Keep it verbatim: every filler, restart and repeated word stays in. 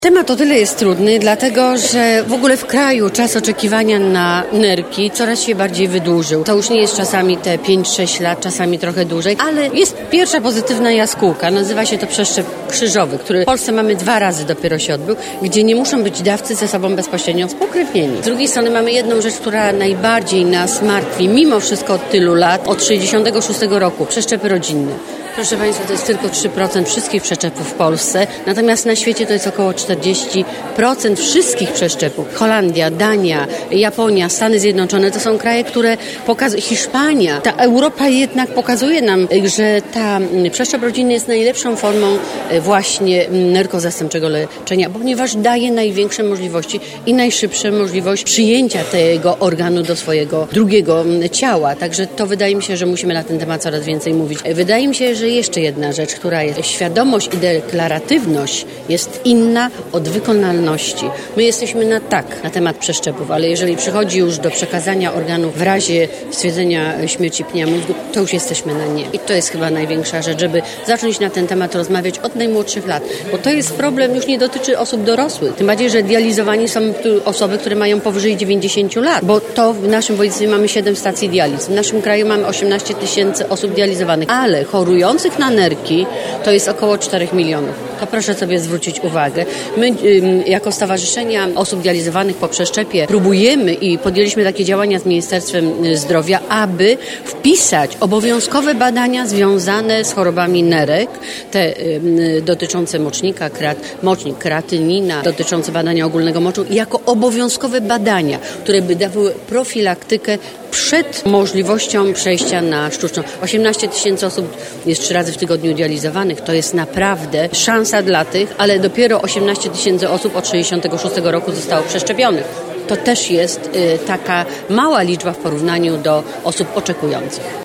Temat o tyle jest trudny, dlatego że w ogóle w kraju czas oczekiwania na nerki coraz się bardziej wydłużył. To już nie jest czasami te pięć sześć lat, czasami trochę dłużej, ale jest pierwsza pozytywna jaskółka. Nazywa się to przeszczep krzyżowy, który w Polsce mamy dwa razy dopiero się odbył, gdzie nie muszą być dawcy ze sobą bezpośrednio spokrewnieni. Z drugiej strony mamy jedną rzecz, która najbardziej nas martwi, mimo wszystko od tylu lat, od sześćdziesiątego szóstego roku, przeszczepy rodzinne. Proszę Państwa, to jest tylko trzy procent wszystkich przeszczepów w Polsce, natomiast na świecie to jest około czterdzieści procent wszystkich przeszczepów. Holandia, Dania, Japonia, Stany Zjednoczone to są kraje, które pokazują, Hiszpania. Ta Europa jednak pokazuje nam, że ta przeszczep rodzinny jest najlepszą formą właśnie nerkozastępczego leczenia, ponieważ daje największe możliwości i najszybsze możliwość przyjęcia tego organu do swojego drugiego ciała. Także to wydaje mi się, że musimy na ten temat coraz więcej mówić. Wydaje mi się, że jeszcze jedna rzecz, która jest świadomość i deklaratywność jest inna od wykonalności. My jesteśmy na tak na temat przeszczepów, ale jeżeli przychodzi już do przekazania organów w razie stwierdzenia śmierci pnia mózgu, to już jesteśmy na nie. I to jest chyba największa rzecz, żeby zacząć na ten temat rozmawiać od najmłodszych lat, bo to jest problem, już nie dotyczy osób dorosłych. Tym bardziej, że dializowani są osoby, które mają powyżej dziewięćdziesiąt lat, bo to w naszym województwie mamy siedem stacji dializ. W naszym kraju mamy osiemnaście tysięcy osób dializowanych, ale chorują na nerki to jest około czterech milionów. To proszę sobie zwrócić uwagę. My jako Stowarzyszenia Osób Dializowanych po Przeszczepie próbujemy i podjęliśmy takie działania z Ministerstwem Zdrowia, aby wpisać obowiązkowe badania związane z chorobami nerek, te y, dotyczące mocznika, krat, mocznik, kreatynina, dotyczące badania ogólnego moczu, jako obowiązkowe badania, które by dawały profilaktykę przed możliwością przejścia na sztuczną. osiemnaście tysięcy osób jest trzy razy w tygodniu dializowanych. To jest naprawdę szansa dla tych, ale dopiero osiemnaście tysięcy osób od sześćdziesiątego szóstego roku zostało przeszczepionych. To też jest y, taka mała liczba w porównaniu do osób oczekujących.